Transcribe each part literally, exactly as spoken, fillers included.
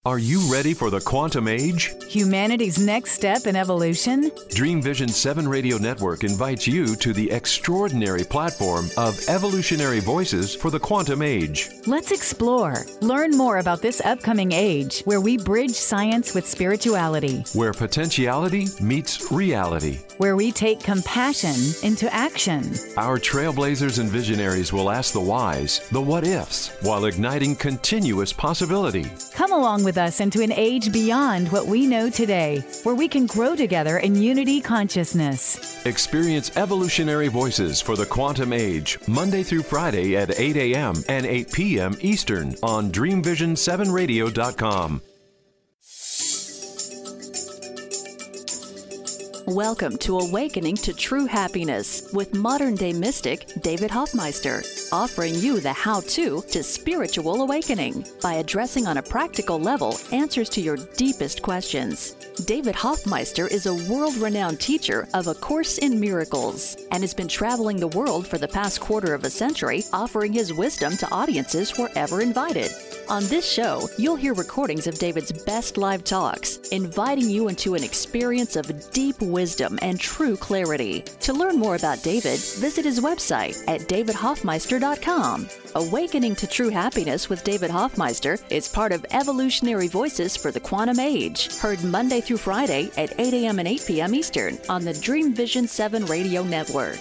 Are you ready for the quantum age? Humanity's next step in evolution? Dream Vision seven Radio Network invites you to the extraordinary platform of evolutionary voices for the quantum age. Let's explore. Learn more about this upcoming age where we bridge science with spirituality. Where potentiality meets reality. Where we take compassion into action. Our trailblazers and visionaries will ask the whys, the what-ifs, while igniting continuous possibility. Come along with us into an age beyond what we know today, where we can grow together in unity consciousness. Experience evolutionary voices for the quantum age, Monday through Friday at eight a.m. and eight p.m. Eastern on dream vision seven radio dot com. Welcome to Awakening to True Happiness with modern-day mystic David Hoffmeister, offering you the how-to to spiritual awakening by addressing on a practical level answers to your deepest questions. David Hoffmeister is a world-renowned teacher of A Course in Miracles and has been traveling the world for the past quarter of a century, offering his wisdom to audiences wherever invited. On this show, you'll hear recordings of David's best live talks, inviting you into an experience of deep wisdom and true clarity. To learn more about David, visit his website at david hoffmeister dot com. Awakening to True Happiness with David Hoffmeister is part of Evolutionary Voices for the Quantum Age, heard Monday through Friday at eight a.m. and eight p.m. Eastern on the Dream Vision seven Radio Network.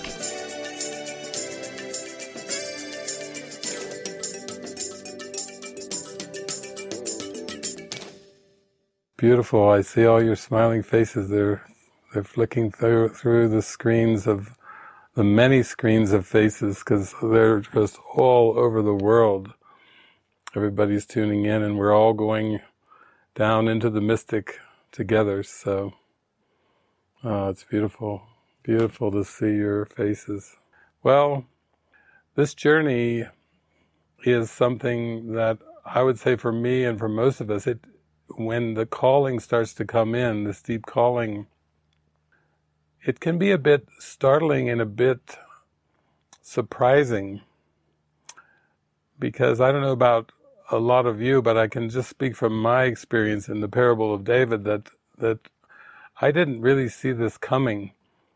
Beautiful. I see all your smiling faces. They're they're flicking through through the screens of the many screens of faces because they're just all over the world. Everybody's tuning in, and we're all going down into the mystic together. So, oh, it's beautiful, beautiful to see your faces. Well, this journey is something that I would say for me and for most of us, it. When the calling starts to come in, this deep calling, it can be a bit startling and a bit surprising, because I don't know about a lot of you, but I can just speak from my experience in the parable of David that that I didn't really see this coming.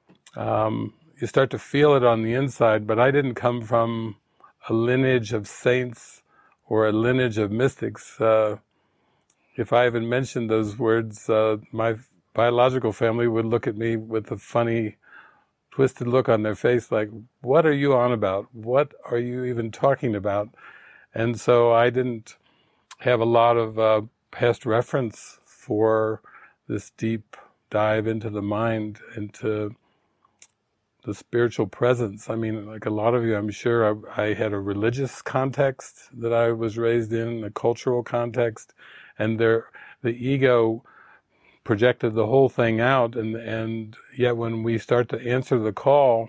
Um, you start to feel it on the inside, but I didn't come from a lineage of saints or a lineage of mystics. Uh, If I even mentioned those words, uh, my biological family would look at me with a funny, twisted look on their face, like, what are you on about? What are you even talking about? And so I didn't have a lot of uh, past reference for this deep dive into the mind, into the spiritual presence. I mean, like a lot of you, I'm sure I, I had a religious context that I was raised in, a cultural context, and there, the ego projected the whole thing out, and and yet when we start to answer the call,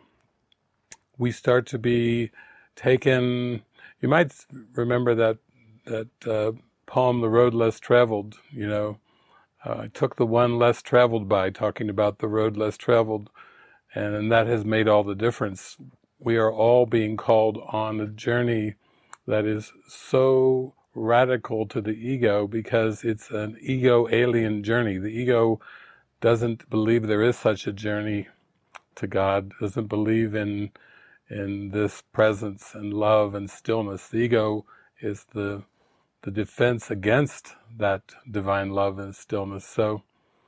we start to be taken. You might remember that that uh, poem, "The Road Less Traveled." You know, uh, I took the one less traveled by, talking about the road less traveled, and, and that has made all the difference. We are all being called on a journey that is so radical to the ego, because it's an ego alien journey. The ego doesn't believe there is such a journey to God, doesn't believe in in this presence and love and stillness. The ego is the the defense against that divine love and stillness. So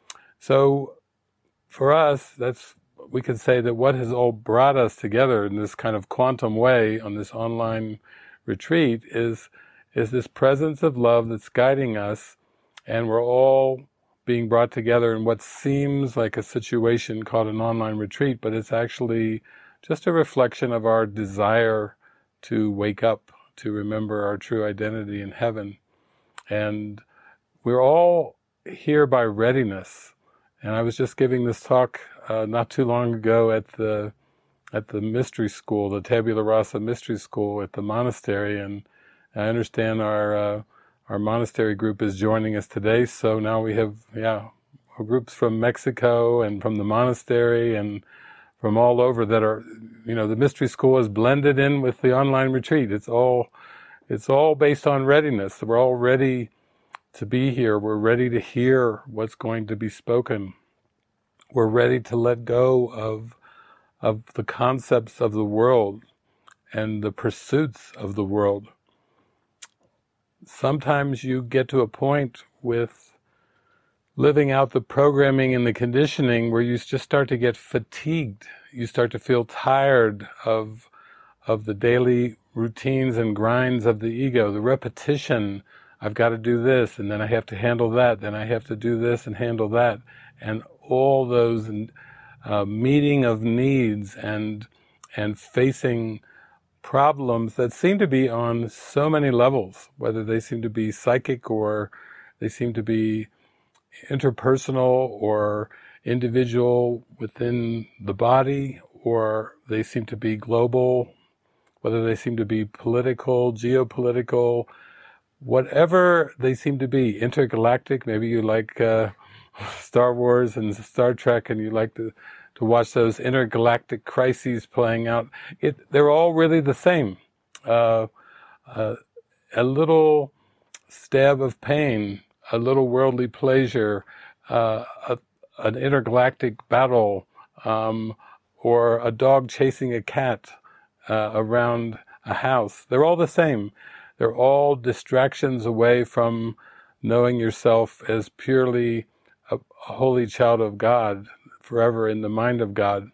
so for us, that's we could say that what has all brought us together in this kind of quantum way on this online retreat is is this presence of love that's guiding us, and we're all being brought together in what seems like a situation called an online retreat, but it's actually just a reflection of our desire to wake up, to remember our true identity in heaven. And we're all here by readiness. And I was just giving this talk uh, not too long ago at the at the mystery school, the Tabula Rasa mystery school at the monastery, and I understand our uh, our monastery group is joining us today. So now we have yeah groups from Mexico and from the monastery and from all over that are, you know, the mystery school is blended in with the online retreat. It's all it's all based on readiness. We're all ready to be here. We're ready to hear what's going to be spoken. We're ready to let go of of the concepts of the world and the pursuits of the world. Sometimes you get to a point with living out the programming and the conditioning where you just start to get fatigued. You start to feel tired of of the daily routines and grinds of the ego, the repetition. I've got to do this, and then I have to handle that, then I have to do this and handle that, and all those uh, meeting of needs and and facing problems that seem to be on so many levels, whether they seem to be psychic or they seem to be interpersonal or individual within the body, or they seem to be global, whether they seem to be political, geopolitical, whatever they seem to be, intergalactic. Maybe you like uh, Star Wars and Star Trek and you like to to watch those intergalactic crises playing out. It, they're all really the same. Uh, uh, a little stab of pain, a little worldly pleasure, uh, a, an intergalactic battle, um, or a dog chasing a cat uh, around a house. They're all the same. They're all distractions away from knowing yourself as purely a, a holy child of God, forever in the mind of God.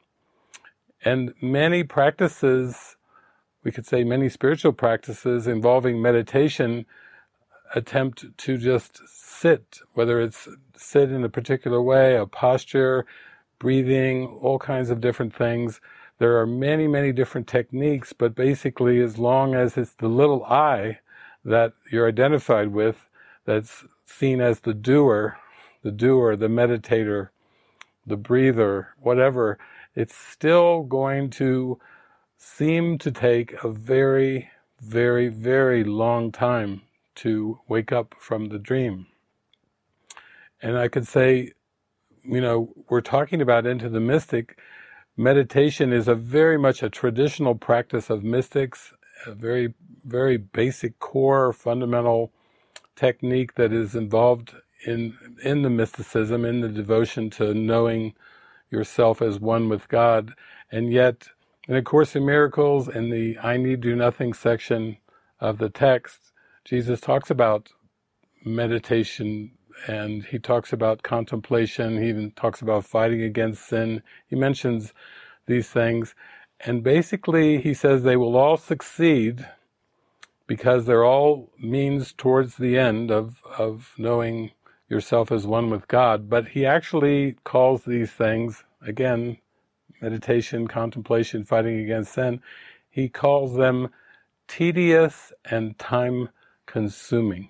And many practices, we could say many spiritual practices involving meditation, attempt to just sit, whether it's sit in a particular way, a posture, breathing, all kinds of different things. There are many, many different techniques, but basically as long as it's the little I that you're identified with, that's seen as the doer, the doer, the meditator, the breather, whatever, it's still going to seem to take a very, very, very long time to wake up from the dream. And I could say, you know, we're talking about Into the Mystic. Meditation is a very much a traditional practice of mystics, a very, very basic core fundamental technique that is involved in in the mysticism, in the devotion to knowing yourself as one with God. And yet, in A Course in Miracles, in the I Need Do Nothing section of the text, Jesus talks about meditation, and he talks about contemplation. He even talks about fighting against sin. He mentions these things. And basically, he says they will all succeed because they're all means towards the end of, of knowing yourself as one with God. But he actually calls these things, again, meditation, contemplation, fighting against sin, he calls them tedious and time-consuming.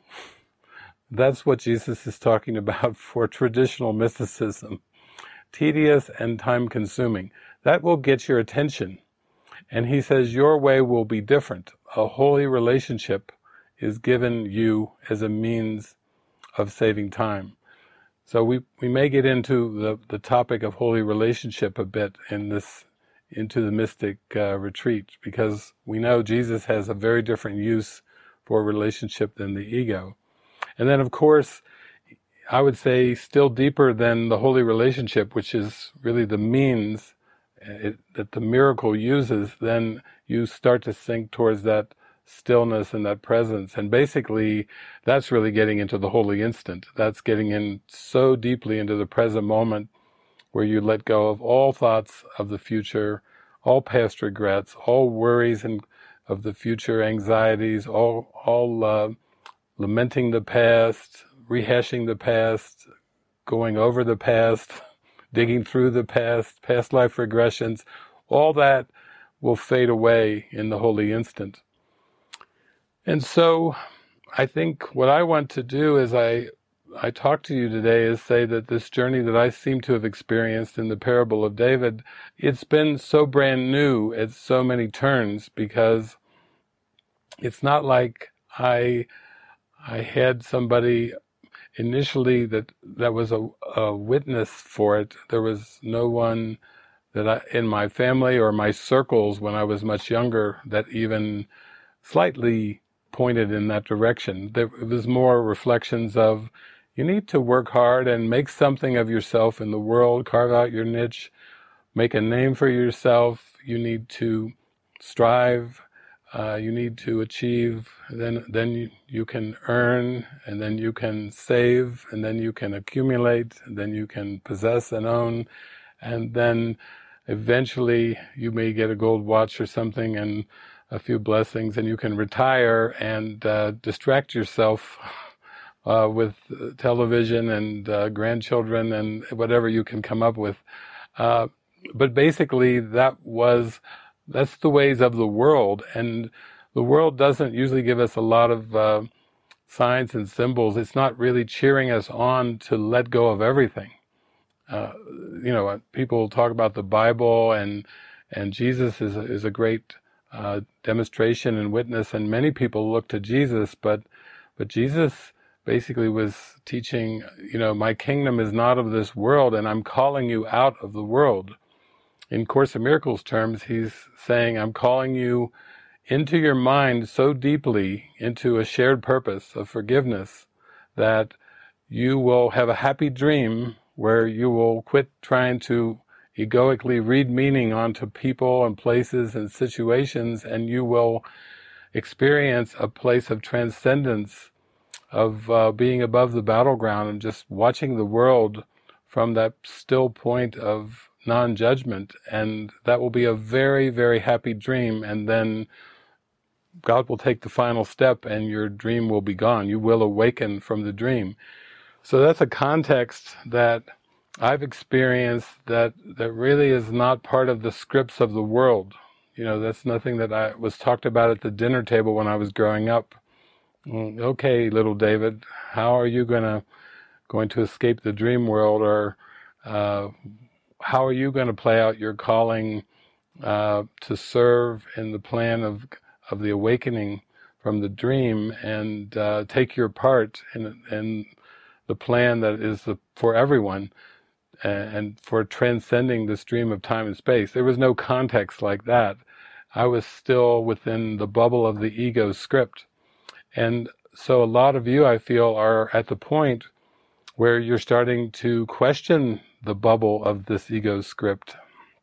That's what Jesus is talking about for traditional mysticism. Tedious and time-consuming. That will get your attention. And he says your way will be different. A holy relationship is given you as a means of saving time. So we, we may get into the, the topic of holy relationship a bit in this Into the Mystic uh, retreat, because we know Jesus has a very different use for relationship than the ego. And then, of course, I would say still deeper than the holy relationship, which is really the means it, that the miracle uses, then you start to sink towards that stillness and that presence. And basically, that's really getting into the holy instant. That's getting in so deeply into the present moment where you let go of all thoughts of the future, all past regrets, all worries and of the future, anxieties, all all uh, lamenting the past, rehashing the past, going over the past, digging through the past, past life regressions. All that will fade away in the holy instant. And so I think what I want to do as I I talk to you today is say that this journey that I seem to have experienced in the parable of David, it's been so brand new at so many turns, because it's not like I I had somebody initially that that was a, a witness for it. There was no one that I, in my family or my circles when I was much younger, that even slightly pointed in that direction. There was more reflections of, you need to work hard and make something of yourself in the world, carve out your niche, make a name for yourself. You need to strive, uh, you need to achieve, then then you, you can earn, and then you can save, and then you can accumulate, and then you can possess and own, and then eventually you may get a gold watch or something and a few blessings, and you can retire and uh, distract yourself uh, with television and uh, grandchildren and whatever you can come up with. Uh, but basically that was, that's the ways of the world, and the world doesn't usually give us a lot of uh, signs and symbols. It's not really cheering us on to let go of everything. Uh, you know, people talk about the Bible, and and Jesus is a, is a great uh, demonstration and witness, and many people look to Jesus, but but Jesus basically was teaching, you know, my kingdom is not of this world, and I'm calling you out of the world. In Course in Miracles terms, he's saying, I'm calling you into your mind so deeply, into a shared purpose of forgiveness, that you will have a happy dream where you will quit trying to egoically read meaning onto people and places and situations, and you will experience a place of transcendence, of uh, being above the battleground and just watching the world from that still point of non-judgment. And that will be a very, very happy dream, and then God will take the final step and your dream will be gone. You will awaken from the dream. So that's a context that I've experienced that, that really is not part of the scripts of the world. You know, that's nothing that I was talked about at the dinner table when I was growing up. Okay, little David, how are you gonna going to escape the dream world, or uh, how are you going to play out your calling uh, to serve in the plan of of the awakening from the dream, and uh, take your part in in the plan that is the, for everyone, and for transcending this dream of time and space. There was no context like that. I was still within the bubble of the ego script. And so a lot of you, I feel, are at the point where you're starting to question the bubble of this ego script.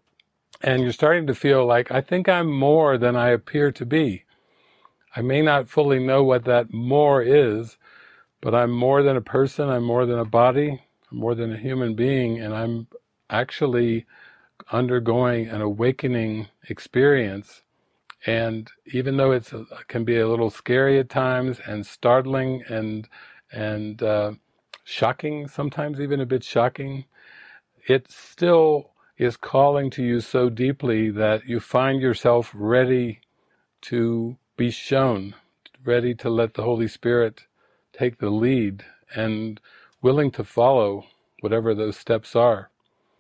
And you're starting to feel like, I think I'm more than I appear to be. I may not fully know what that more is, but I'm more than a person, I'm more than a body, I'm more than a human being, and I'm actually undergoing an awakening experience. And even though it's it can be a little scary at times, and startling, and and uh, shocking, sometimes even a bit shocking, it still is calling to you so deeply that you find yourself ready to be shown, ready to let the Holy Spirit take the lead, and willing to follow whatever those steps are.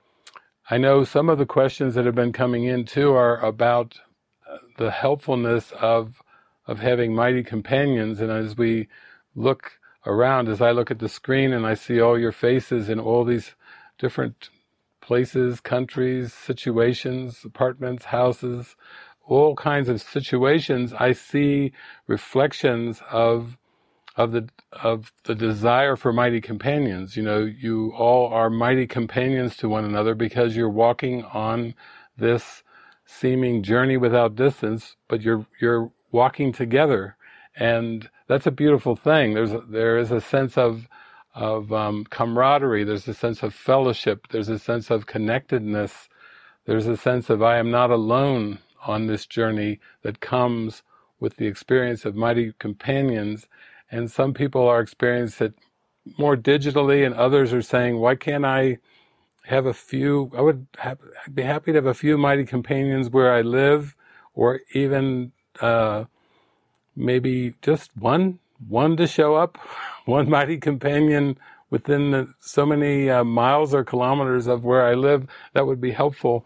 I know some of the questions that have been coming in too are about the helpfulness of of having mighty companions. And as we look around, as I look at the screen and I see all your faces in all these different places, countries, situations, apartments, houses, all kinds of situations, I see reflections of of the of the desire for mighty companions. You know, you all are mighty companions to one another because you're walking on this seeming journey without distance, but you're you're walking together, and that's a beautiful thing. There's a, there is a sense of of um, camaraderie. There's a sense of fellowship. There's a sense of connectedness. There's a sense of I am not alone on this journey that comes with the experience of mighty companions. And some people are experiencing it more digitally, and others are saying, why can't I have a few, I would have, I'd be happy to have a few mighty companions where I live, or even uh, maybe just one, one to show up, one mighty companion within the, so many uh, miles or kilometers of where I live. That would be helpful.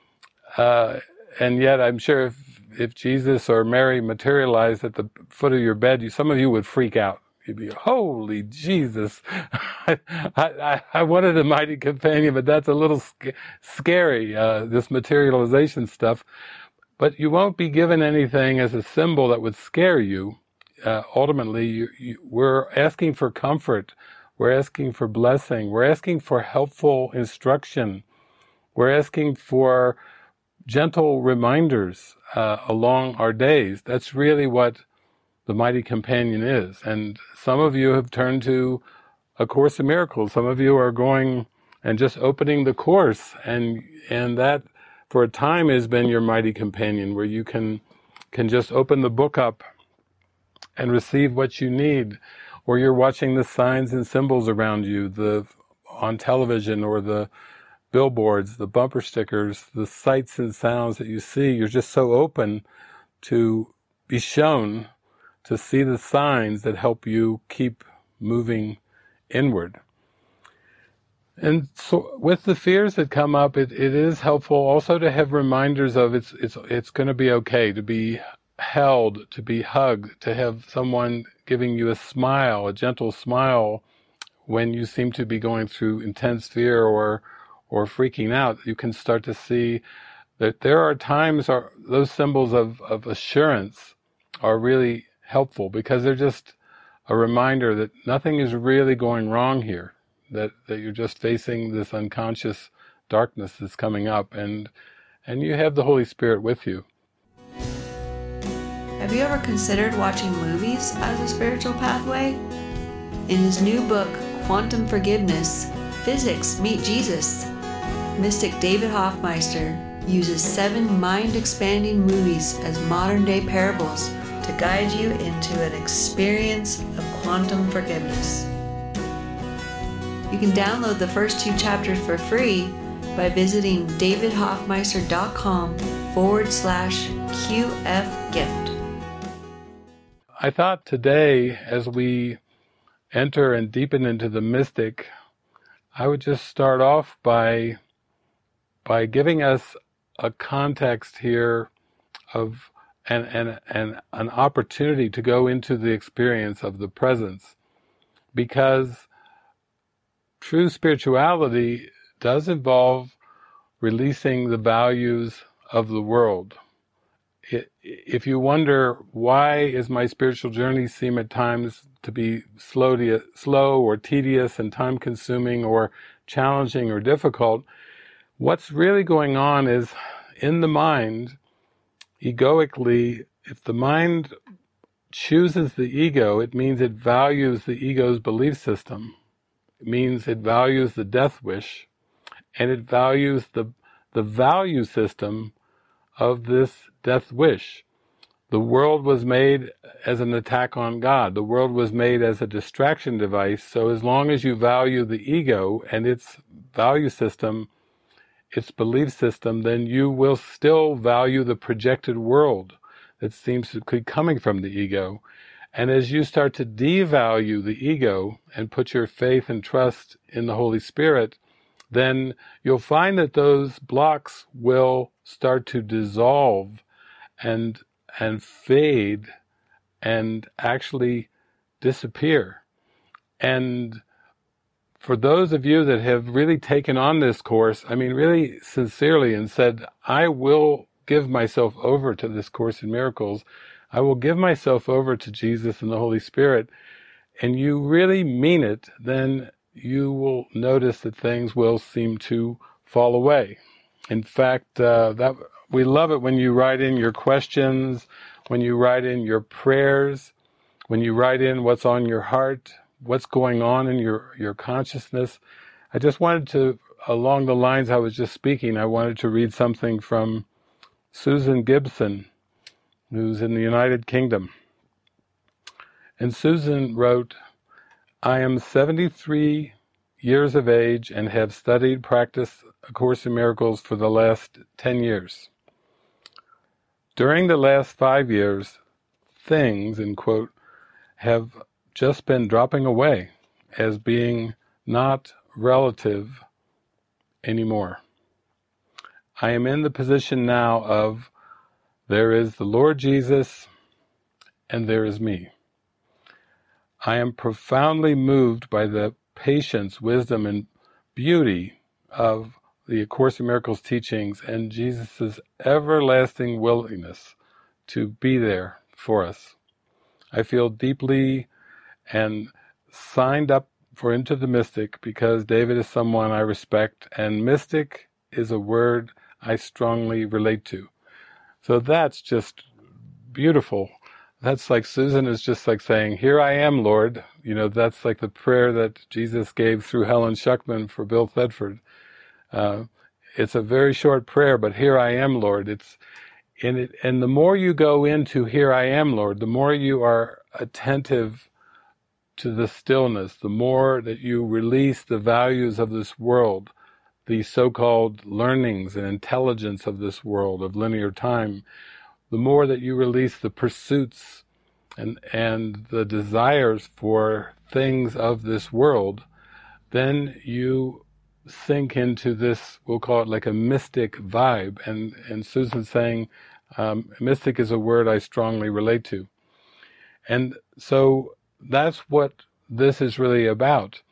Uh, and yet I'm sure if if Jesus or Mary materialized at the foot of your bed, you, some of you would freak out. You'd be, holy Jesus, I, I, I wanted a mighty companion, but that's a little sc- scary, uh, this materialization stuff. But you won't be given anything as a symbol that would scare you. uh, ultimately, you, you, we're asking for comfort. We're asking for blessing. We're asking for helpful instruction. We're asking for gentle reminders uh, along our days. That's really what the Mighty Companion is. And some of you have turned to A Course in Miracles. Some of you are going and just opening the Course, and and that for a time has been your Mighty Companion, where you can can just open the book up and receive what you need, or you're watching the signs and symbols around you, the on television or the billboards, the bumper stickers, the sights and sounds that you see. You're just so open to be shown, to see the signs that help you keep moving inward. And so with the fears that come up, it, it is helpful also to have reminders of it's it's it's going to be okay, to be held, to be hugged, to have someone giving you a smile, a gentle smile when you seem to be going through intense fear or or freaking out. You can start to see that there are times are those symbols of, of assurance are really helpful, because they're just a reminder that nothing is really going wrong here, that, that you're just facing this unconscious darkness that's coming up, and and you have the Holy Spirit with you. Have you ever considered watching movies as a spiritual pathway? In his new book, Quantum Forgiveness, Physics Meet Jesus, mystic David Hoffmeister uses seven mind-expanding movies as modern-day parables to guide you into an experience of quantum forgiveness. You can download the first two chapters for free by visiting davidhoffmeister.com forward slash QF gift. I thought today, as we enter and deepen into the mystic, I would just start off by by giving us a context here of and, and, and an opportunity to go into the experience of the presence, because true spirituality does involve releasing the values of the world. It, if you wonder, why is my spiritual journey seem at times to be slow, to, slow or tedious and time-consuming or challenging or difficult, what's really going on is in the mind, egoically, if the mind chooses the ego, it means it values the ego's belief system. It means it values the death wish, and it values the the value system of this death wish. The world was made as an attack on God. The world was made as a distraction device. So as long as you value the ego and its value system, its belief system, then you will still value the projected world that seems to be coming from the ego. And as you start to devalue the ego and put your faith and trust in the Holy Spirit, then you'll find that those blocks will start to dissolve and and fade and actually disappear. And for those of you that have really taken on this course, I mean, really sincerely, and said, I will give myself over to this Course in Miracles, I will give myself over to Jesus and the Holy Spirit, and you really mean it, then you will notice that things will seem to fall away. In fact, uh, that we love it when you write in your questions, when you write in your prayers, when you write in what's on your heart, what's going on in your, your consciousness. I just wanted to, along the lines I was just speaking, I wanted to read something from Susan Gibson, who's in the United Kingdom. And Susan wrote, I am seventy-three years of age and have studied, practiced A Course in Miracles for the last ten years. During the last five years, things, in quote, have just been dropping away as being not relative anymore. I am in the position now of there is the Lord Jesus and there is me. I am profoundly moved by the patience, wisdom, and beauty of the A Course in Miracles teachings and Jesus' everlasting willingness to be there for us. I feel deeply and signed up for Into the Mystic because David is someone I respect, and mystic is a word I strongly relate to. So that's just beautiful. That's like Susan is just like saying, "Here I am, Lord." You know, that's like the prayer that Jesus gave through Helen Schuckman for Bill Thetford. Uh, it's a very short prayer, but "Here I am, Lord." It's in it, and the more you go into "Here I am, Lord," the more you are attentive to the stillness, the more that you release the values of this world, the so-called learnings and intelligence of this world, of linear time, the more that you release the pursuits and and the desires for things of this world, then you sink into this, we'll call it like a mystic vibe. And, and Susan's saying, um, mystic is a word I strongly relate to. And so that's what this is really about.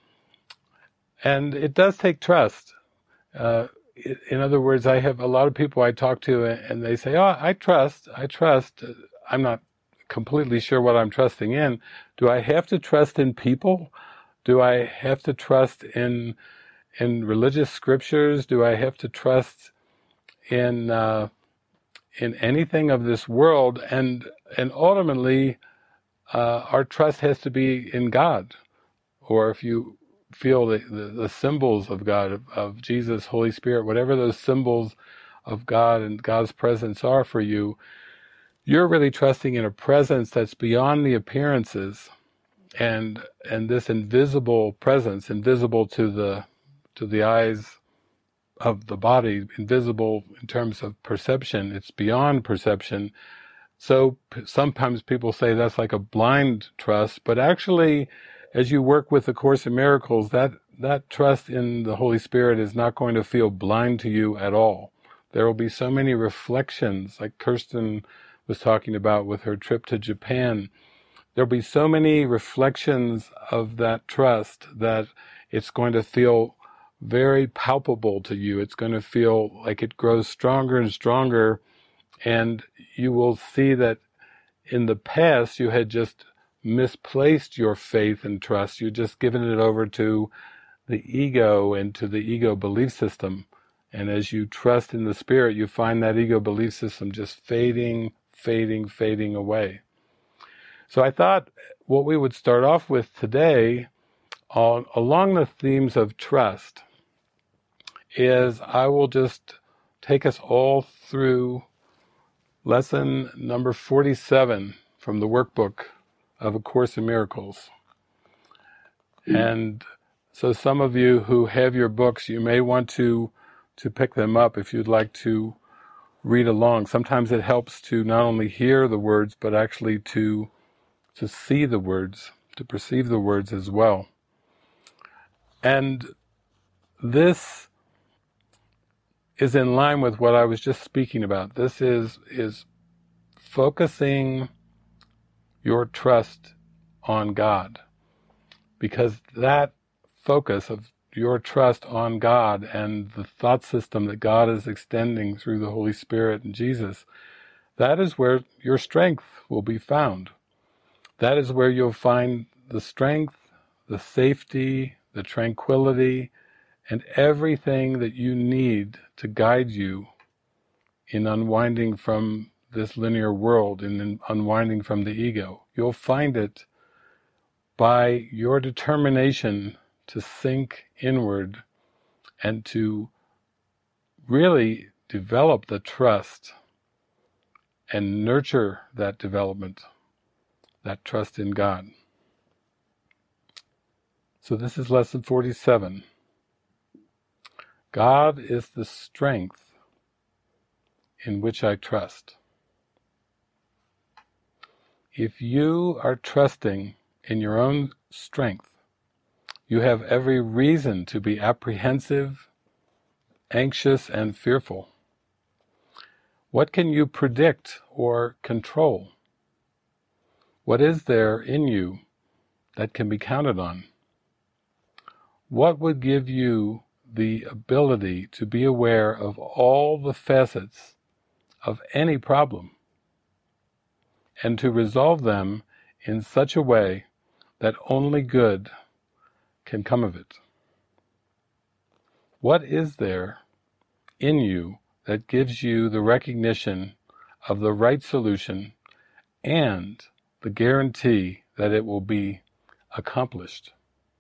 And it does take trust. Uh, in other words, I have a lot of people I talk to and they say, "Oh, I trust, I trust." I'm not completely sure what I'm trusting in. Do I have to trust in people? Do I have to trust in in religious scriptures? Do I have to trust in uh, in anything of this world? And and ultimately, uh, our trust has to be in God. Or if you feel the, the, the symbols of God, of, of Jesus, Holy Spirit, whatever those symbols of God and God's presence are for you, you're really trusting in a presence that's beyond the appearances, and and this invisible presence, invisible to the to the eyes of the body, invisible in terms of perception, it's beyond perception. So p- sometimes people say that's like a blind trust, but actually, as you work with the Course in Miracles, that, that trust in the Holy Spirit is not going to feel blind to you at all. There will be so many reflections, like Kirsten was talking about with her trip to Japan. There'll be so many reflections of that trust that it's going to feel very palpable to you. It's going to feel like it grows stronger and stronger, and you will see that in the past you had just misplaced your faith and trust. You've just given it over to the ego and to the ego belief system. And as you trust in the Spirit, you find that ego belief system just fading, fading, fading away. So I thought what we would start off with today, uh, along the themes of trust, is I will just take us all through lesson number forty-seven from the workbook of A Course in Miracles. And so some of you who have your books, you may want to to pick them up if you'd like to read along. Sometimes it helps to not only hear the words, but actually to to see the words, to perceive the words as well. And this is in line with what I was just speaking about. This is is focusing your trust on God, because that focus of your trust on God and the thought system that God is extending through the Holy Spirit and Jesus, that is where your strength will be found. That is where you'll find the strength, the safety, the tranquility, and everything that you need to guide you in unwinding from this linear world, in unwinding from the ego. You'll find it by your determination to sink inward and to really develop the trust and nurture that development, that trust in God. So this is lesson forty-seven. God is the strength in which I trust. If you are trusting in your own strength, you have every reason to be apprehensive, anxious, and fearful. What can you predict or control? What is there in you that can be counted on? What would give you the ability to be aware of all the facets of any problem and to resolve them in such a way that only good can come of it. What is there in you that gives you the recognition of the right solution and the guarantee that it will be accomplished?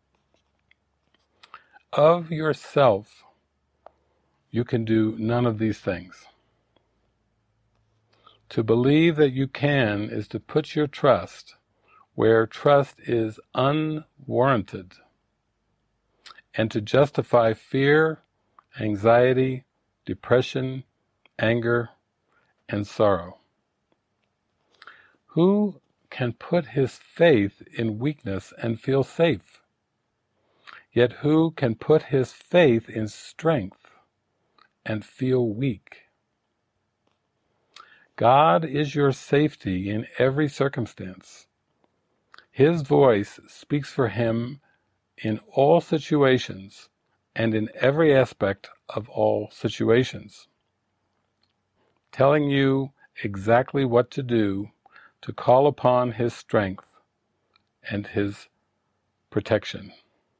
Of yourself, you can do none of these things. To believe that you can is to put your trust where trust is unwarranted, and to justify fear, anxiety, depression, anger, and sorrow. Who can put his faith in weakness and feel safe? Yet who can put his faith in strength and feel weak? God is your safety in every circumstance. His voice speaks for him in all situations and in every aspect of all situations, telling you exactly what to do to call upon his strength and his protection.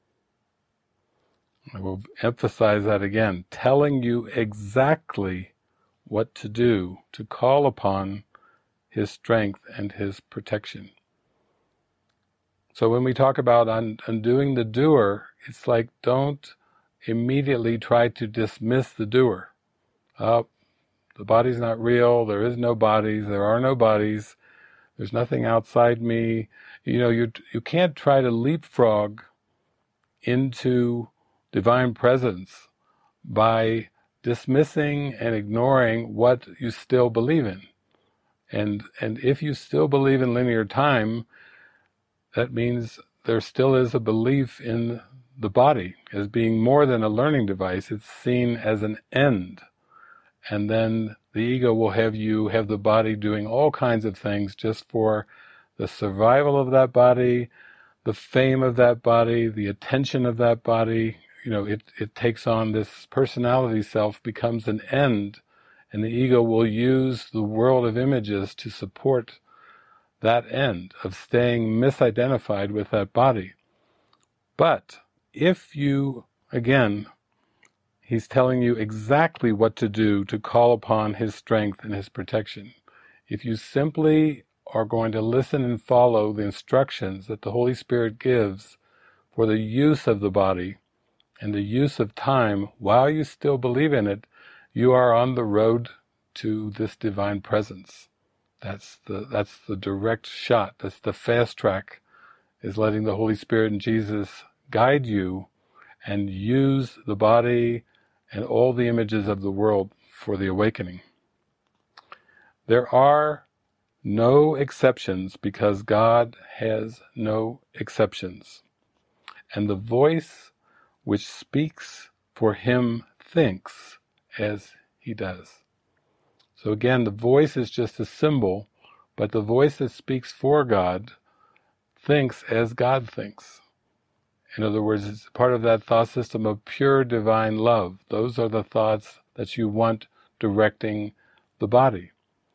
I will emphasize that again, telling you exactly what to do to call upon his strength and his protection. So when we talk about un- undoing the doer, it's like, don't immediately try to dismiss the doer. Oh, the body's not real, there is no bodies, there are no bodies, there's nothing outside me. You know, you you can't try to leapfrog into divine presence by dismissing and ignoring what you still believe in. And and if you still believe in linear time, that means there still is a belief in the body as being more than a learning device. It's seen as an end. And then the ego will have you have the body doing all kinds of things just for the survival of that body, the fame of that body, the attention of that body. You know, it, it takes on this personality self, becomes an end, and the ego will use the world of images to support that end of staying misidentified with that body. But if you, again, he's telling you exactly what to do to call upon his strength and his protection. If you simply are going to listen and follow the instructions that the Holy Spirit gives for the use of the body and the use of time while you still believe in it, you are on the road to this divine presence. That's the that's the direct shot. That's the fast track, is letting the Holy Spirit and Jesus guide you and use the body and all the images of the world for the awakening. There are no exceptions because God has no exceptions. And the voice which speaks for him thinks as he does. So again, the voice is just a symbol, but the voice that speaks for God thinks as God thinks. In other words, it's part of that thought system of pure divine love. Those are the thoughts that you want directing the body.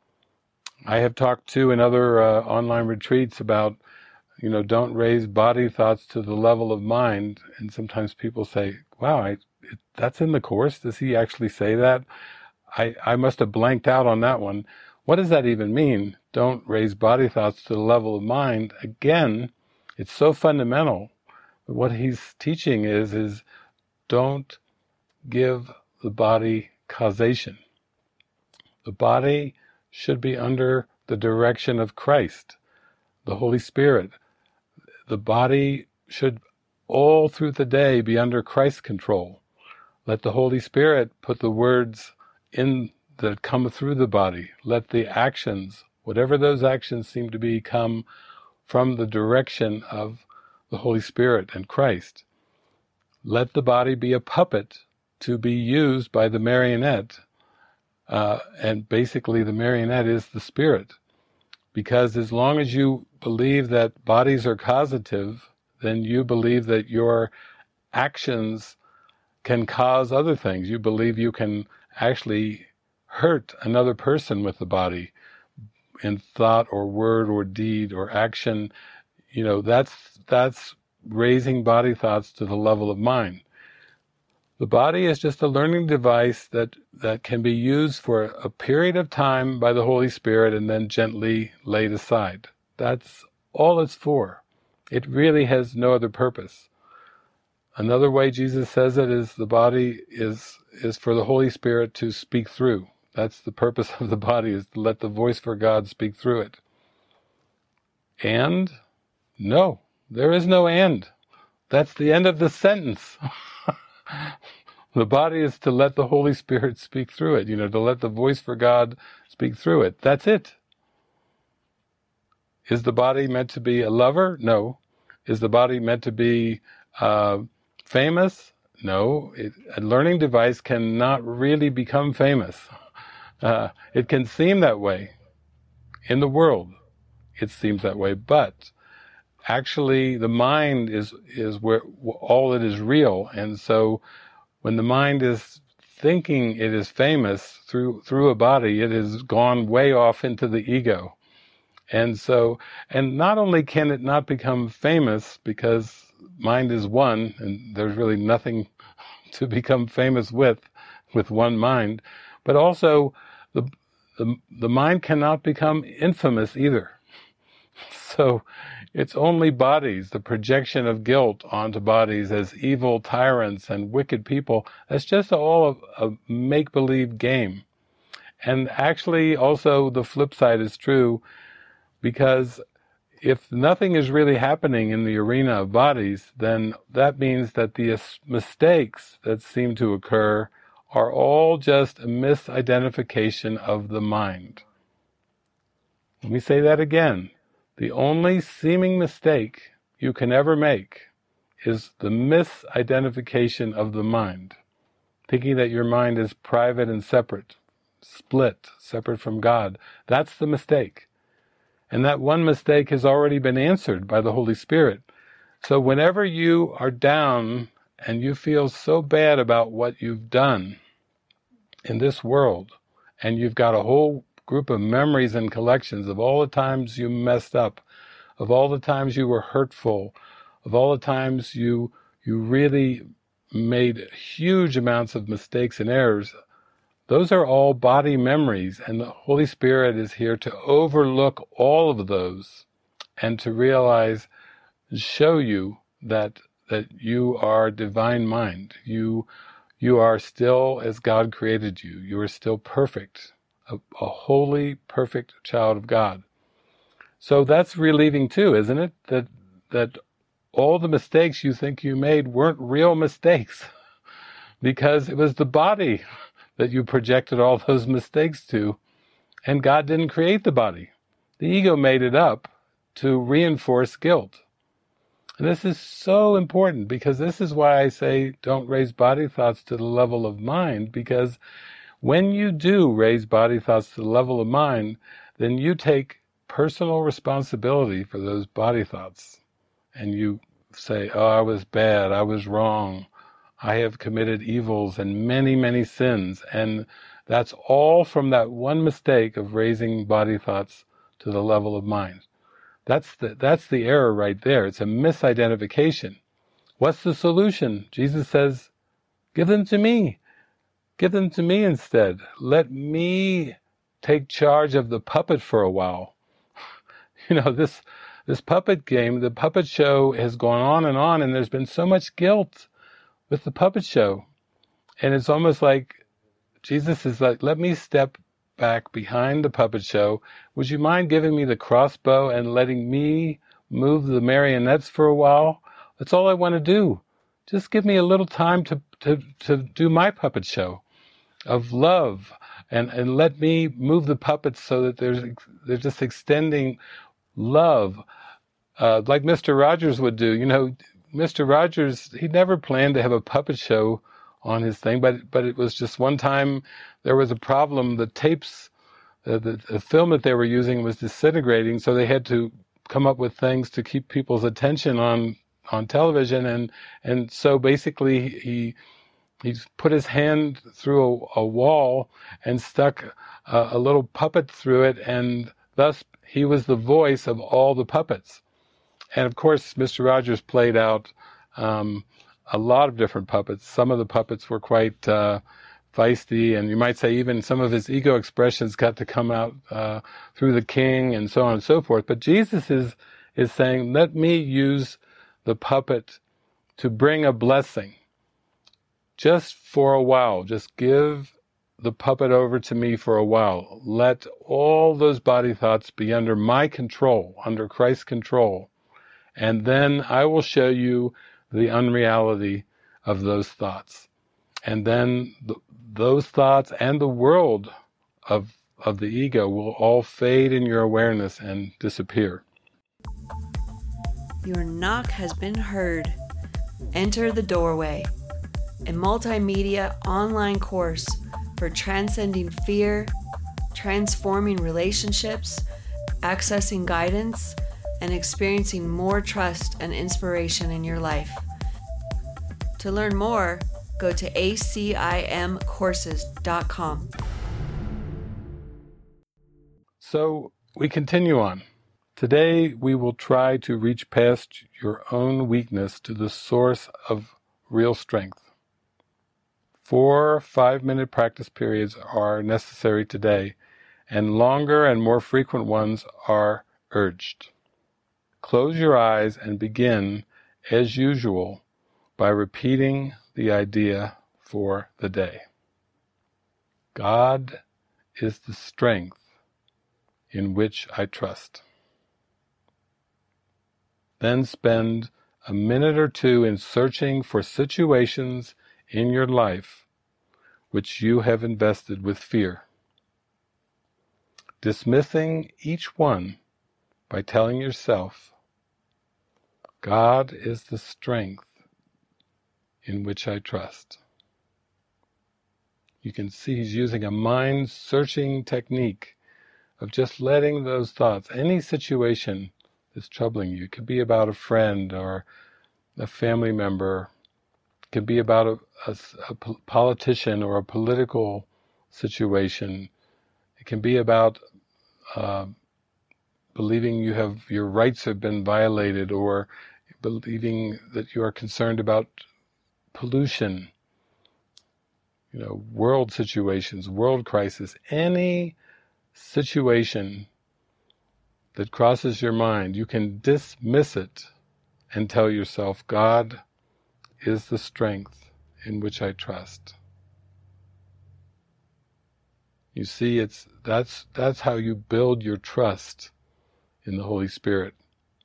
I have talked too in other uh, online retreats about, you know, don't raise body thoughts to the level of mind. And sometimes people say, wow, I, it, that's in the Course? Does he actually say that? I, I must have blanked out on that one. What does that even mean? Don't raise body thoughts to the level of mind. Again, it's so fundamental. But what he's teaching is, is don't give the body causation. The body should be under the direction of Christ, the Holy Spirit. The body should all through the day be under Christ's control. Let the Holy Spirit put the words in that come through the body. Let the actions, whatever those actions seem to be, come from the direction of the Holy Spirit and Christ. Let the body be a puppet to be used by the marionette, uh, and basically the marionette is the spirit. Because as long as you believe that bodies are causative, then you believe that your actions can cause other things. You believe you can actually hurt another person with the body in thought or word or deed or action, you know, that's that's raising body thoughts to the level of mind. The body is just a learning device that, that can be used for a period of time by the Holy Spirit and then gently laid aside. That's all it's for. It really has no other purpose. Another way Jesus says it is the body is is for the Holy Spirit to speak through. That's the purpose of the body, is to let the voice for God speak through it. And no, there is no and. That's the end of the sentence. The body is to let the Holy Spirit speak through it, you know, to let the voice for God speak through it. That's it. Is the body meant to be a lover? No. Is the body meant to be uh, famous? No. It, a learning device cannot really become famous. Uh, it can seem that way in the world. It seems that way, but actually the mind is is where all that is real. And so when the mind is thinking it is famous through through a body, it has gone way off into the ego. And so, and not only can it not become famous because mind is one, and there's really nothing to become famous with, with one mind, but also the the, the mind cannot become infamous either. So it's only bodies, the projection of guilt onto bodies as evil tyrants and wicked people. That's just all a, a make-believe game. And actually also the flip side is true, because if nothing is really happening in the arena of bodies, then that means that the mistakes that seem to occur are all just a misidentification of the mind. Let me say that again. The only seeming mistake you can ever make is the misidentification of the mind, thinking that your mind is private and separate, split, separate from God. That's the mistake. And that one mistake has already been answered by the Holy Spirit. So whenever you are down and you feel so bad about what you've done in this world, and you've got a whole group of memories and collections of all the times you messed up, of all the times you were hurtful, of all the times you you really made huge amounts of mistakes and errors, those are all body memories, and the Holy Spirit is here to overlook all of those and to realize, show you that that you are divine mind. You you are still as God created you. You are still perfect. A, a holy, perfect child of God. So that's relieving too, isn't it? That that all the mistakes you think you made weren't real mistakes, because it was the body that you projected all those mistakes to, and God didn't create the body. The ego made it up to reinforce guilt. And this is so important, because this is why I say don't raise body thoughts to the level of mind, because when you do raise body thoughts to the level of mind, then you take personal responsibility for those body thoughts. And you say, oh, I was bad, I was wrong, I have committed evils and many, many sins. And that's all from that one mistake of raising body thoughts to the level of mind. That's the, that's the error right there. It's a misidentification. What's the solution? Jesus says, give them to me. Give them to me instead. Let me take charge of the puppet for a while. You know, this this puppet game, the puppet show has gone on and on, and there's been so much guilt with the puppet show. And it's almost like Jesus is like, let me step back behind the puppet show. Would you mind giving me the crossbow and letting me move the marionettes for a while? That's all I want to do. Just give me a little time to, to, to do my puppet show of love, and, and let me move the puppets so that there's they're just extending love, uh, like Mister Rogers would do. You know, Mister Rogers, he never planned to have a puppet show on his thing, but but it was just one time there was a problem. The tapes, uh, the, the film that they were using was disintegrating, so they had to come up with things to keep people's attention on on television, and and so basically he he put his hand through a, a wall and stuck a, a little puppet through it, and Thus, he was the voice of all the puppets. And of course, Mister Rogers played out um, a lot of different puppets. Some of the puppets were quite uh, feisty, and you might say even some of his ego expressions got to come out uh, through the king and so on and so forth. But Jesus is, is saying, let me use the puppet to bring a blessing. Just for a while, just give the puppet over to me for a while. Let all those body thoughts be under my control, under Christ's control. And then I will show you the unreality of those thoughts. And then the, those thoughts and the world of, of the ego will all fade in your awareness and disappear. Your knock has been heard. Enter the doorway, a multimedia online course for transcending fear, transforming relationships, accessing guidance, and experiencing more trust and inspiration in your life. To learn more, go to A C I M courses dot com. So we continue on. Today we will try to reach past your own weakness to the source of real strength. Four five-minute practice periods are necessary today, and longer and more frequent ones are urged. Close your eyes and begin, as usual, by repeating the idea for the day. God is the strength in which I trust. Then spend a minute or two in searching for situations in your life which you have invested with fear, dismissing each one by telling yourself, God is the strength in which I trust. You can see he's using a mind-searching technique of just letting those thoughts, any situation that's troubling you, it could be about a friend or a family member, it could be about a, a, a politician or a political situation, it can be about uh, believing you have your rights have been violated, or believing that you are concerned about pollution, you know, world situations, world crisis, any situation that crosses your mind, you can dismiss it and tell yourself, God is the strength in which I trust. You see, it's that's that's how you build your trust in the Holy Spirit.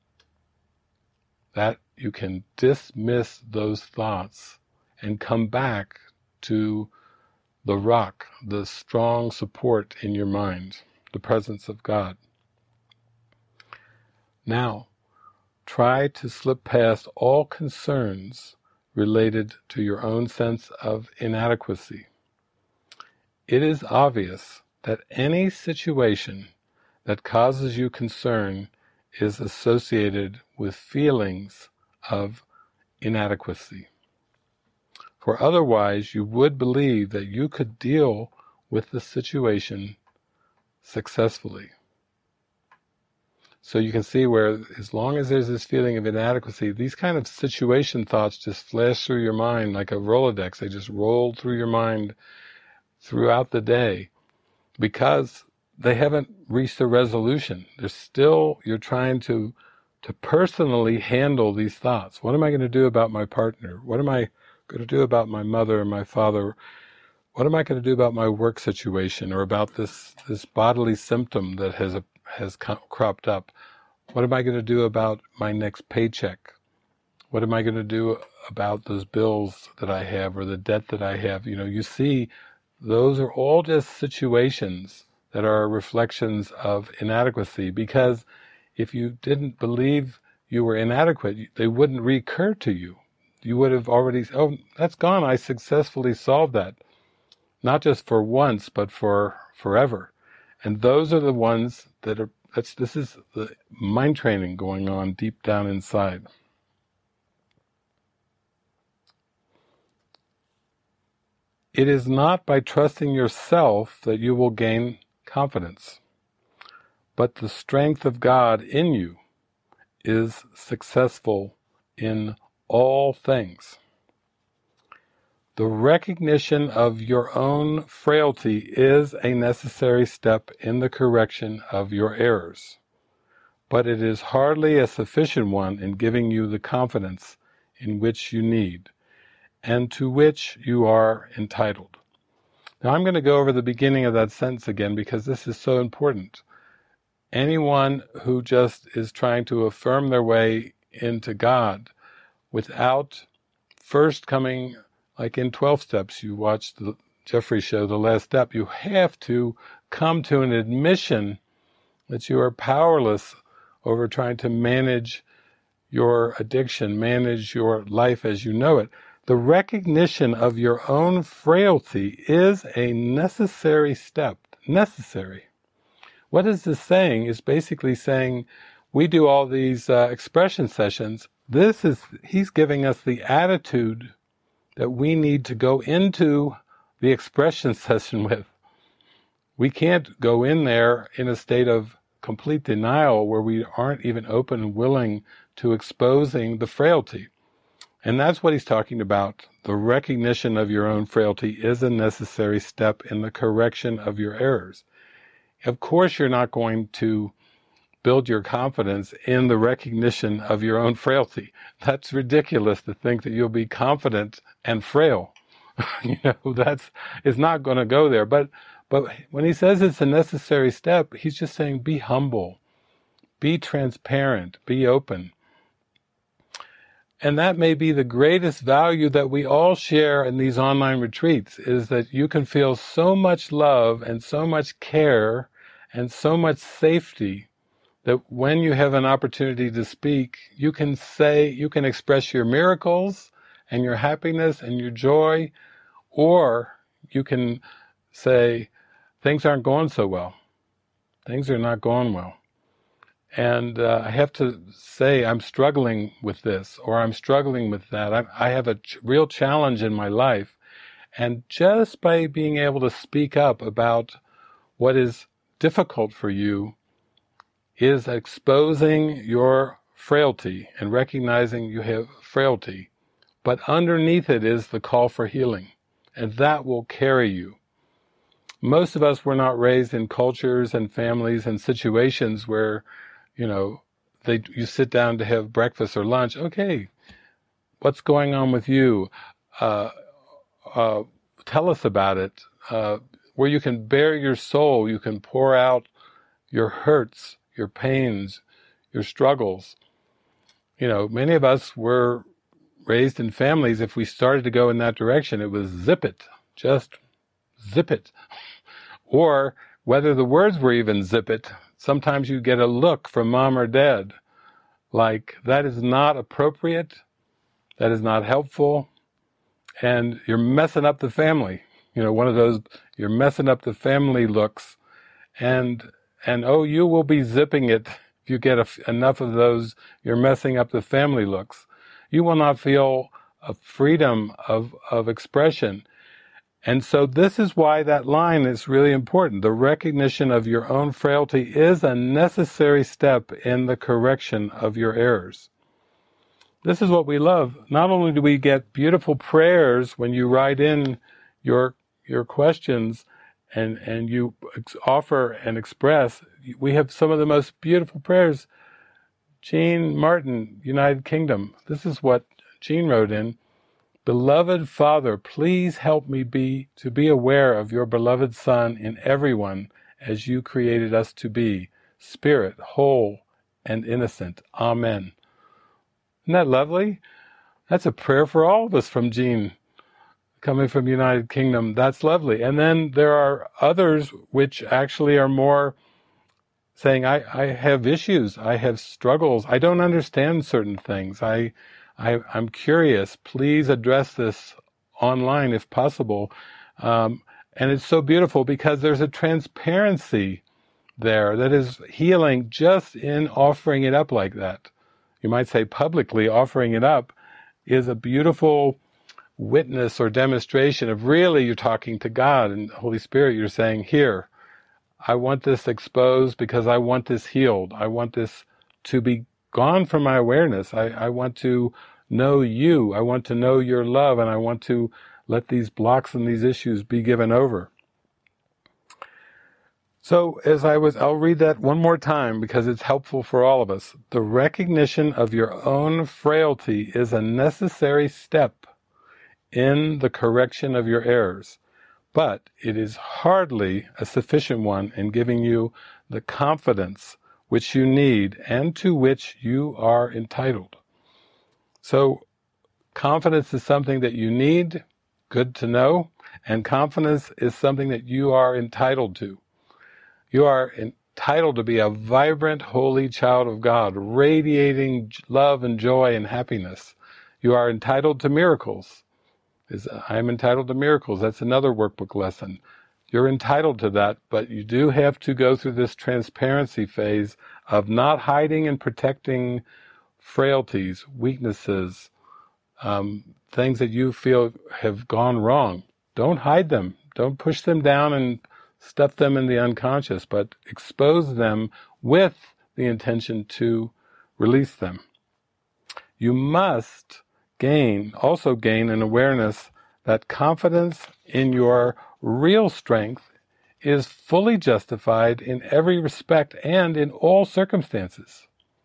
That you can dismiss those thoughts and come back to the rock, the strong support in your mind, the presence of God. Now, try to slip past all concerns related to your own sense of inadequacy. It is obvious that any situation that causes you concern is associated with feelings of inadequacy. For otherwise, you would believe that you could deal with the situation successfully. So you can see where, as long as there's this feeling of inadequacy, these kind of situation thoughts just flash through your mind like a Rolodex. They just roll through your mind throughout the day because they haven't reached a resolution. They're still, you're trying to to personally handle these thoughts. What am I going to do about my partner? What am I going to do about my mother and my father? What am I going to do about my work situation, or about this this bodily symptom that has a, has co- cropped up? What am I going to do about my next paycheck? What am I going to do about those bills that I have, or the debt that I have? You know, you see, those are all just situations that are reflections of inadequacy, because if you didn't believe you were inadequate, they wouldn't recur to you. You would have already, oh, that's gone, I successfully solved that. Not just for once, but for forever. And those are the ones that are, that's, this is the mind training going on deep down inside. It is not by trusting yourself that you will gain confidence, but the strength of God in you is successful in all things. The recognition of your own frailty is a necessary step in the correction of your errors, but it is hardly a sufficient one in giving you the confidence in which you need and to which you are entitled. Now I'm going to go over the beginning of that sentence again because this is so important. Anyone who just is trying to affirm their way into God without first coming, like in twelve steps, you watch the Jeffrey show, The Last Step, you have to come to an admission that you are powerless over trying to manage your addiction, manage your life as you know it. The recognition of your own frailty is a necessary step. Necessary. What is this saying? Is basically saying, we do all these uh, expression sessions. This is, he's giving us the attitude that we need to go into the expression session with. We can't go in there in a state of complete denial where we aren't even open and willing to exposing the frailty. And that's what he's talking about. The recognition of your own frailty is a necessary step in the correction of your errors. Of course, you're not going to build your confidence in the recognition of your own frailty. That's ridiculous to think that you'll be confident and frail. You know, that's, it's not going to go there. But, but when he says it's a necessary step, he's just saying be humble, be transparent, be open. And that may be the greatest value that we all share in these online retreats, is that you can feel so much love and so much care and so much safety that when you have an opportunity to speak, you can say, you can express your miracles and your happiness and your joy, or you can say, things aren't going so well. Things are not going well. And uh, I have to say I'm struggling with this, or I'm struggling with that. I, I have a ch- real challenge in my life. And just by being able to speak up about what is difficult for you is exposing your frailty and recognizing you have frailty. But underneath it is the call for healing, and that will carry you. Most of us were not raised in cultures and families and situations where, you know, they you sit down to have breakfast or lunch. Okay, what's going on with you? Uh, uh, tell us about it. Uh, where you can bare your soul, you can pour out your hurts, your pains, your struggles. You know, many of us were raised in families, if we started to go in that direction, it was zip it, just zip it. Or whether the words were even zip it, sometimes you get a look from mom or dad, like, that is not appropriate, that is not helpful, and you're messing up the family. You know, one of those, you're messing up the family looks, and, and oh, you will be zipping it if you get a, enough of those, you're messing up the family looks. You will not feel a freedom of, of expression. And so this is why that line is really important. The recognition of your own frailty is a necessary step in the correction of your errors. This is what we love. Not only do we get beautiful prayers when you write in your your questions and, and you offer and express, we have some of the most beautiful prayers. Jean Martin, United Kingdom. This is what Jean wrote in. Beloved Father, please help me be to be aware of your beloved Son in everyone as you created us to be, spirit, whole, and innocent. Amen. Isn't that lovely? That's a prayer for all of us from Jean, coming from United Kingdom. That's lovely. And then there are others which actually are more saying, I, I have issues, I have struggles, I don't understand certain things, I, I, I'm curious, please address this online if possible. Um, and it's so beautiful because there's a transparency there that is healing just in offering it up like that. You might say publicly offering it up is a beautiful witness or demonstration of really you're talking to God and the Holy Spirit. You're saying, here, I want this exposed because I want this healed. I want this to be gone from my awareness. I, I want to know you. I want to know your love, and I want to let these blocks and these issues be given over. So as I was, I'll read that one more time because it's helpful for all of us. The recognition of your own frailty is a necessary step in the correction of your errors, but it is hardly a sufficient one in giving you the confidence which you need and to which you are entitled. So confidence is something that you need, good to know, and confidence is something that you are entitled to. You are entitled to be a vibrant, holy child of God, radiating love and joy and happiness. You are entitled to miracles. I am entitled to miracles. That's another workbook lesson. You're entitled to that, but you do have to go through this transparency phase of not hiding and protecting frailties, weaknesses, um, things that you feel have gone wrong. Don't hide them. Don't push them down and stuff them in the unconscious, but expose them with the intention to release them. You must gain, also gain an awareness that confidence in your real strength is fully justified in every respect and in all circumstances.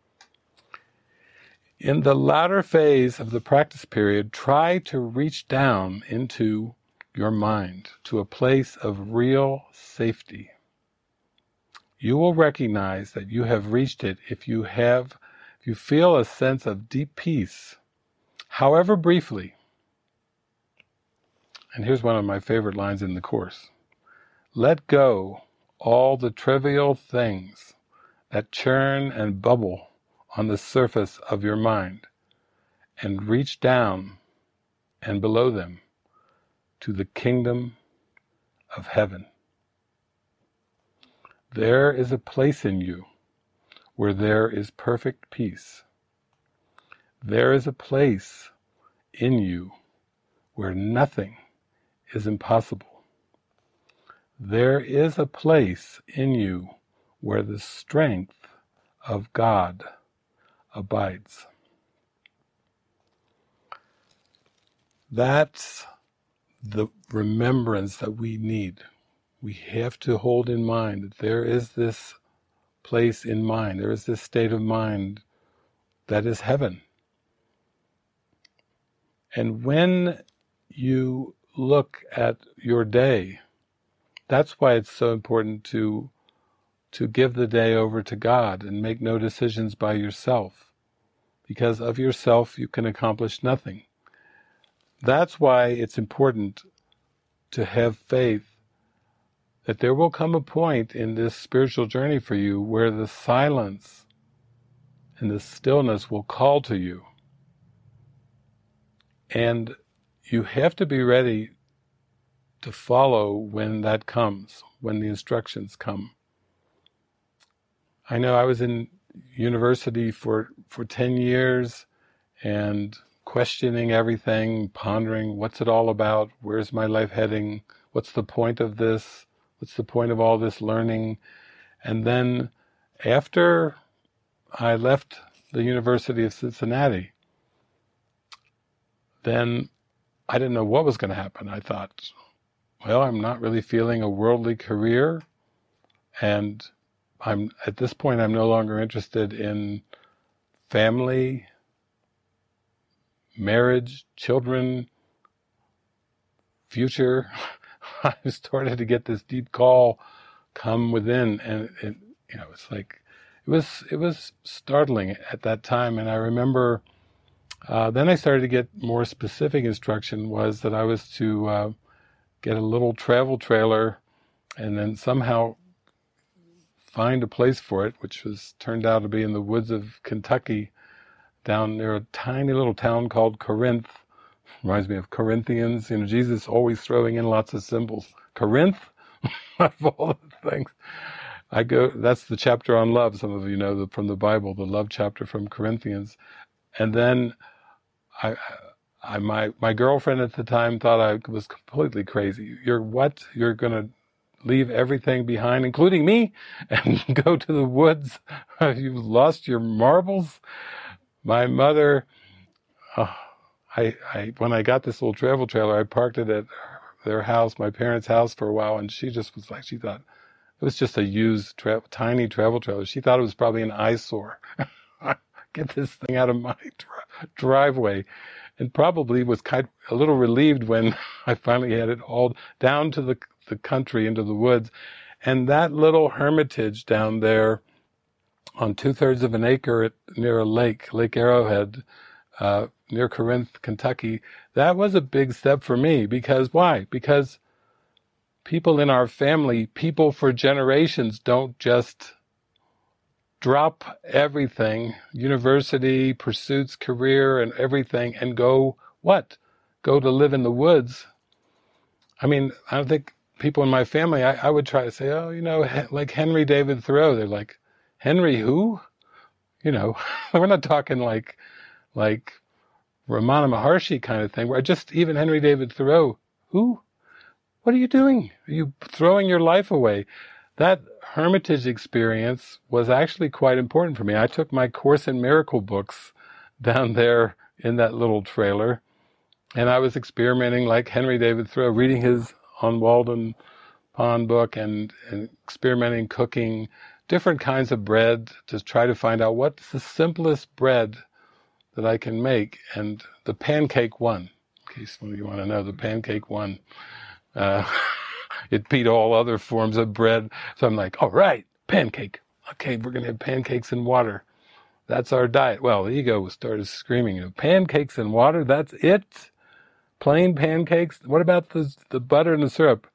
In the latter phase of the practice period, try to reach down into your mind to a place of real safety. You will recognize that you have reached it if you have, if you feel a sense of deep peace, however briefly. And here's one of my favorite lines in the Course. Let go all the trivial things that churn and bubble on the surface of your mind, and reach down and below them to the kingdom of heaven. There is a place in you where there is perfect peace. There is a place in you where nothing is impossible. There is a place in you where the strength of God abides. That's the remembrance that we need. We have to hold in mind that there is this place in mind, there is this state of mind that is heaven. And when you look at your day, that's why it's so important to to give the day over to God and make no decisions by yourself, because of yourself you can accomplish nothing. That's why it's important to have faith that there will come a point in this spiritual journey for you where the silence and the stillness will call to you. And you have to be ready to follow when that comes, when the instructions come. I know I was in university for, for ten years and questioning everything, pondering what's it all about, where's my life heading, what's the point of this, what's the point of all this learning. And then after I left the University of Cincinnati, then I didn't know what was going to happen. I thought, well, I'm not really feeling a worldly career, and I'm at this point I'm no longer interested in family, marriage, children, future. I started to get this deep call come within, and it, you know, it's like it was it was startling at that time. And I remember uh, then I started to get more specific instruction. Was that I was to uh, get a little travel trailer, and then somehow find a place for it, which was turned out to be in the woods of Kentucky, down near a tiny little town called Corinth. Reminds me of Corinthians. You know, Jesus always throwing in lots of symbols. Corinth, of all the things. I go. That's the chapter on love. Some of you know the, from the Bible, the love chapter from Corinthians. And then, I, I my my girlfriend at the time thought I was completely crazy. You're what? You're gonna leave everything behind, including me, and go to the woods. You've lost your marbles. My mother, oh, I, I, when I got this little travel trailer, I parked it at their house, my parents' house, for a while, and she just was like, she thought it was just a used, tra- tiny travel trailer. She thought it was probably an eyesore. Get this thing out of my dri- driveway. And probably was kind of a little relieved when I finally had it hauled down to the the country, into the woods. And that little hermitage down there on two-thirds of an acre at, near a lake, Lake Arrowhead, uh, near Corinth, Kentucky, that was a big step for me. Because why? Because people in our family, people for generations, don't just drop everything, university, pursuits, career, and everything, and go, what? Go to live in the woods. I mean, I don't think people in my family, I, I would try to say, oh, you know, he, like Henry David Thoreau. They're like, Henry who? You know, we're not talking like, like Ramana Maharshi kind of thing, where just even Henry David Thoreau, who? What are you doing? Are you throwing your life away? That hermitage experience was actually quite important for me. I took my Course in Miracle books down there in that little trailer, and I was experimenting like Henry David Thoreau, reading his On Walden Pond book and, and experimenting, cooking different kinds of bread to try to find out what's the simplest bread that I can make. And the pancake won, in case one of you want to know, the pancake won. Uh, It beat all other forms of bread. So I'm like, all right, pancake. Okay, we're going to have pancakes and water. That's our diet. Well, the ego started screaming, you know, pancakes and water, that's it? Plain pancakes? What about the the butter and the syrup?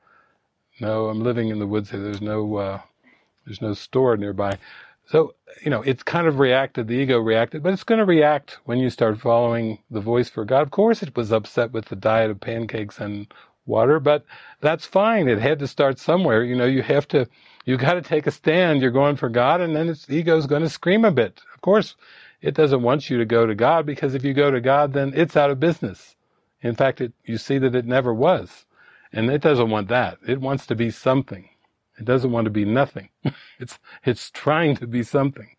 No, I'm living in the woods here. There's no, uh, there's no store nearby. So, you know, it's kind of reacted. The ego reacted, but it's going to react when you start following the voice for God. Of course, it was upset with the diet of pancakes and water, but that's fine. It had to start somewhere. You know, you have to, you got to take a stand. You're going for God, and then its ego's going to scream a bit. Of course, it doesn't want you to go to God, because if you go to God, then it's out of business. In fact, it, you see that it never was. And it doesn't want that. It wants to be something. It doesn't want to be nothing. it's, it's trying to be something.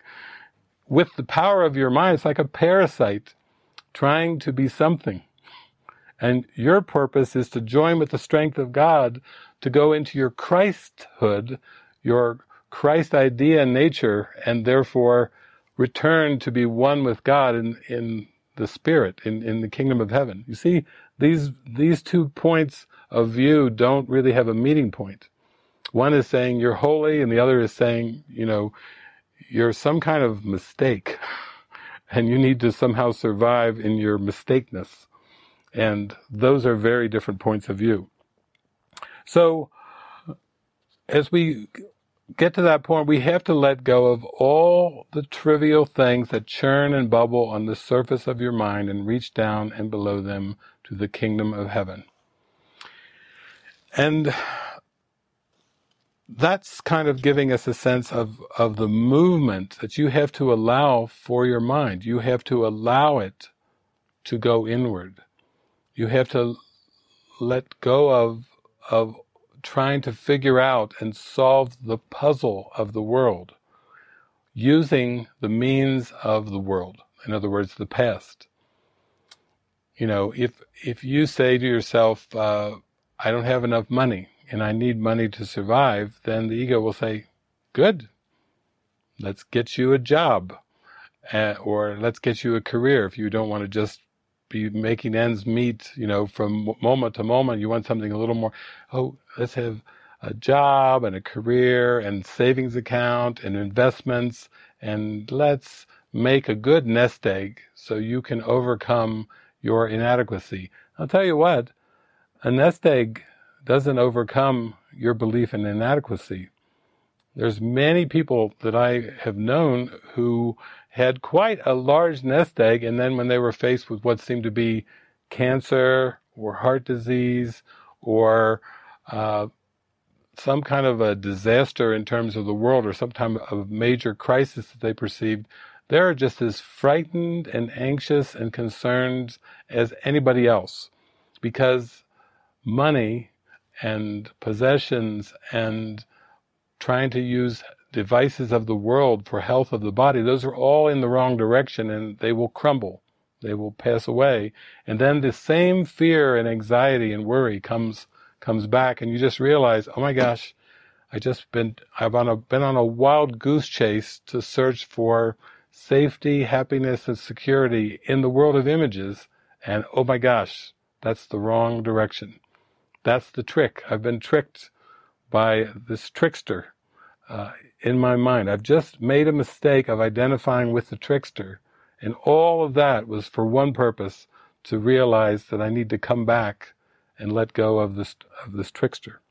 With the power of your mind, it's like a parasite trying to be something. And your purpose is to join with the strength of God to go into your Christhood, your Christ idea and nature, and therefore return to be one with God in, in the Spirit, in, in the kingdom of heaven. You see, these these two points of view don't really have a meeting point. One is saying you're holy, and the other is saying, you know, you're some kind of mistake, and you need to somehow survive in your mistakeness. And those are very different points of view. So, as we get to that point, we have to let go of all the trivial things that churn and bubble on the surface of your mind and reach down and below them to the kingdom of heaven. And that's kind of giving us a sense of, of the movement that you have to allow for your mind. You have to allow it to go inward. You have to let go of of trying to figure out and solve the puzzle of the world using the means of the world. In other words, the past. You know, if if you say to yourself, uh, I don't have enough money and I need money to survive, then the ego will say, good, let's get you a job, uh, or let's get you a career if you don't want to just be making ends meet, you know, from moment to moment. You want something a little more, oh, let's have a job and a career and savings account and investments, and let's make a good nest egg so you can overcome your inadequacy. I'll tell you what, a nest egg doesn't overcome your belief in inadequacy. There's many people that I have known who had quite a large nest egg, and then when they were faced with what seemed to be cancer or heart disease or uh, some kind of a disaster in terms of the world or some kind of major crisis that they perceived, they're just as frightened and anxious and concerned as anybody else, because money and possessions and trying to use devices of the world for health of the body, those are all in the wrong direction, and they will crumble. They will pass away. And then the same fear and anxiety and worry comes comes back, and you just realize, oh my gosh, I just been I've on a, been on a wild goose chase to search for safety, happiness, and security in the world of images, and oh my gosh, that's the wrong direction. That's the trick. I've been tricked by this trickster uh, in my mind. I've just made a mistake of identifying with the trickster, and all of that was for one purpose, to realize that I need to come back and let go of this of this trickster.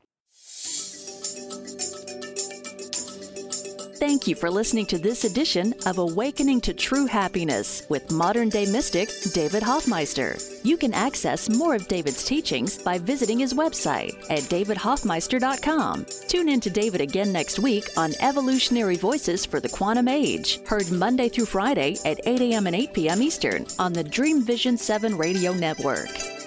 Thank you for listening to this edition of Awakening to True Happiness with modern-day mystic David Hoffmeister. You can access more of David's teachings by visiting his website at david hoffmeister dot com. Tune in to David again next week on Evolutionary Voices for the Quantum Age, heard Monday through Friday at eight a.m. and eight p.m. Eastern on the Dream Vision seven Radio Network.